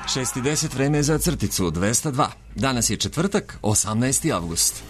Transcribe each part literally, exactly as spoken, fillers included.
šest i deset vreme za crticu dvesta dva. Danas je četvrtak, osamnaesti avgust.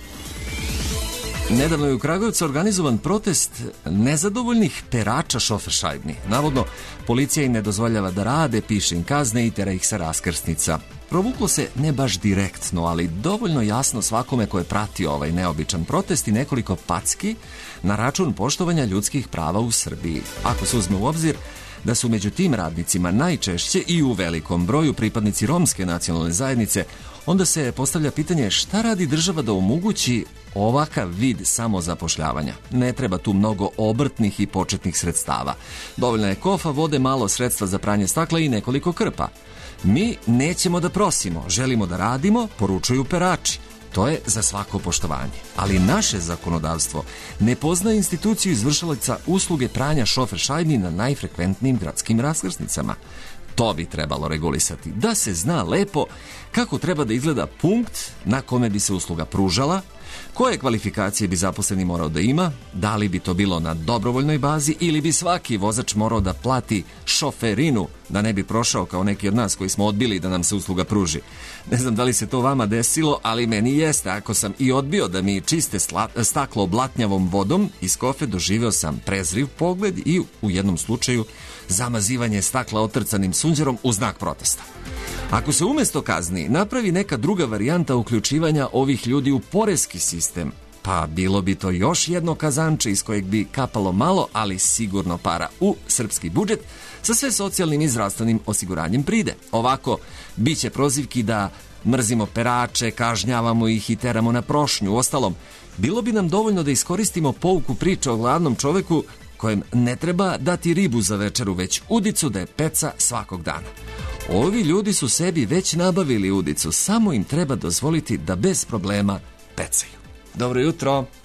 Nedavno je u Kragujevcu organizovan protest nezadovoljnih perača šoferšajbni. Navodno, policija im ne dozvoljava da rade, piše im kazne i tera ih sa raskrsnica. Provuklo se ne baš direktno, ali dovoljno jasno svakome ko je pratio ovaj neobičan protest i nekoliko packi na račun poštovanja ljudskih prava u Srbiji. Ako se uzme u obzir da su među tim radnicima najčešće i u velikom broju pripadnici romske nacionalne zajednice, onda se postavlja pitanje šta radi država da omogući ovakav vid samozapošljavanja. Ne treba tu mnogo obrtnih i početnih sredstava. Dovoljna je kofa, vode, malo sredstva za pranje stakla i nekoliko krpa. Mi nećemo da prosimo, želimo da radimo, poručuju perači. To je za svako poštovanje. Ali naše zakonodavstvo ne poznaje instituciju izvršalaca usluge pranja šofer šajbi na najfrekventnijim gradskim raskrsnicama. To bi trebalo regulisati, da se zna lepo kako treba da izgleda punkt na kome bi se usluga pružala, koje kvalifikacije bi zaposleni morao da ima, da li bi to bilo na dobrovoljnoj bazi ili bi svaki vozač morao da plati šoferinu da ne bi prošao kao neki od nas koji smo odbili da nam se usluga pruži. Ne znam da li se to vama desilo, ali meni jeste. Ako sam i odbio da mi čiste sla- staklo blatnjavom vodom iz kofe, doživeo sam prezriv pogled i u jednom slučaju zamazivanje stakla otrcanim sunđerom u znak protesta. Ako se umjesto kazni napravi neka druga varijanta uključivanja ovih ljudi u poreski sistem, pa bilo bi to još jedno kazanče iz kojeg bi kapalo malo, ali sigurno para u srpski budžet, sa sve socijalnim i zdravstvenim osiguranjem pride. Ovako, bit će prozivki da mrzimo perače, kažnjavamo ih i teramo na prošnju. Uostalom, bilo bi nam dovoljno da iskoristimo pouku priče o gladnom čoveku kojem ne treba dati ribu za večeru, već udicu da je peca svakog dana. Ovi ljudi su sebi već nabavili udicu, samo im treba dozvoliti da bez problema pecaju. Dobro jutro!